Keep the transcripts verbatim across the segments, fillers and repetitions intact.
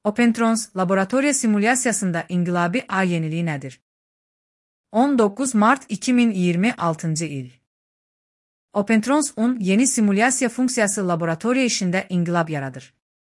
OpenTrons, laboratoriya simulyasiyasında inqilabi A yeniliyi nədir? on doqquz mart iki min iyirmi altıncı il. OpenTrons on yeni simulyasiya funksiyası laboratoriya işində inqilab yaradır.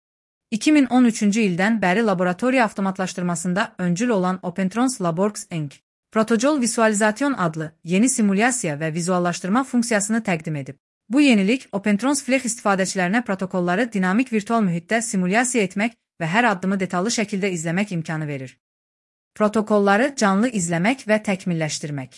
iki min on üçüncü ildən bəri laboratoriya avtomatlaşdırmasında öncül olan OpenTrons Laborx Inc Protocol Visualizasyon adlı yeni simulyasiya və vizuallaşdırma funksiyasını təqdim edib. Bu yenilik OpenTrons Flex istifadəçilərinə protokolları dinamik virtual mühitdə simulyasiya etmək və hər addımı detallı şəkildə izləmək imkanı verir. Protokolları canlı izləmək və təkmilləşdirmək.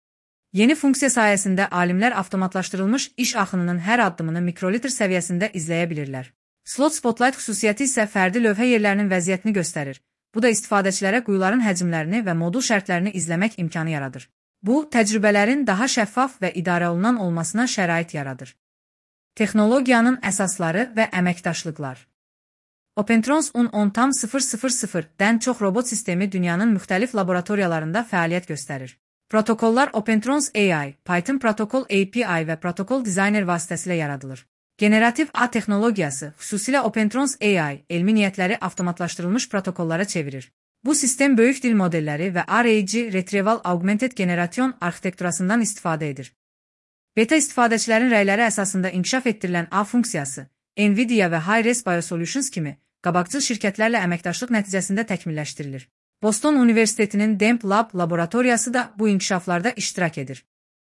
Yeni funksiya sayəsində alimlər avtomatlaşdırılmış iş axınının hər addımını mikrolitr səviyyəsində izləyə bilirlər. Slot Spotlight xüsusiyyəti isə fərdi lövhə yerlərinin vəziyyətini göstərir. Bu da istifadəçilərə quyuların həcmlərini və modul şərtlərini izləmək imkanı yaradır. Bu, təcrübələrin daha şəffaf və idarə olunan olmasına şərait yaradır. Texnologiyanın əsasları və əməkdaşlıqlar. OpenTrons on on tam sıfır sıfır sıfırdən çox robot sistemi dünyanın müxtəlif laboratoriyalarında fəaliyyət göstərir. Protokollar OpenTrons A I, Python Protocol A P I və Protocol Designer vasitəsilə yaradılır. Generativ A texnologiyası, xüsusilə OpenTrons A I, elmi niyyətləri avtomatlaşdırılmış protokollara çevirir. Bu sistem böyük dil modelləri və R A G Retrieval Augmented Generation arxitekturasından istifadə edir. Beta istifadəçilərin rəyləri əsasında inkişaf etdirilən A funksiyası, NVIDIA və Hi-Res Biosolutions kimi qabaqcıl şirkətlərlə əməkdaşlıq nəticəsində təkmilləşdirilir. Boston Universitetinin Demp Lab laboratoriyası da bu inkişaflarda iştirak edir.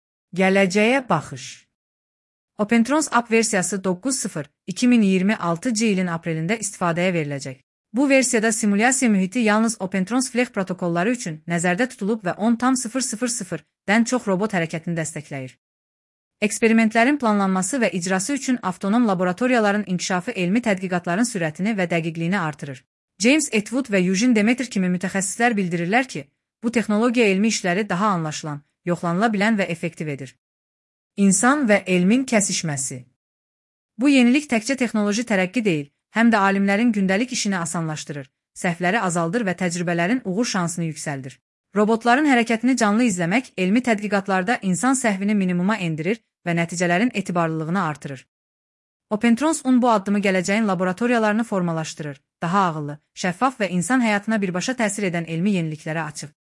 Gələcəyə baxış. OpenTrons App versiyası doqquz nöqtə sıfır iki min iyirmi altıncı ilin aprelində istifadəyə veriləcək. Bu versiyada simulyasiya mühiti yalnız OpenTrons Flex protokolları üçün nəzərdə tutulub və on tam sıfır sıfır sıfırdən çox robot hərəkətini dəstəkləyir. Eksperimentlərin planlanması və icrası üçün avtonom laboratoriyaların inkişafı elmi tədqiqatların sürətini və dəqiqliyini artırır. James Atwood və Eugene Demeter kimi mütəxəssislər bildirirlər ki, bu texnologiya elmi işləri daha anlaşılan, yoxlanıla bilən və effektiv edir. İnsan və elmin kəsişməsi. Bu yenilik təkcə texnoloji tərəqqi deyil, həm də alimlərin gündəlik işini asanlaşdırır, səhvləri azaldır və təcrübələrin uğur şansını yüksəldir. Robotların hərəkətini canlı izləmək elmi tədqiqatlarda insan səhvini minimuma endirir və nəticələrin etibarlılığını artırır. OpenTrons on bu addımı gələcəyin laboratoriyalarını formalaşdırır, daha ağıllı, şəffaf və insan həyatına birbaşa təsir edən elmi yeniliklərə açıq.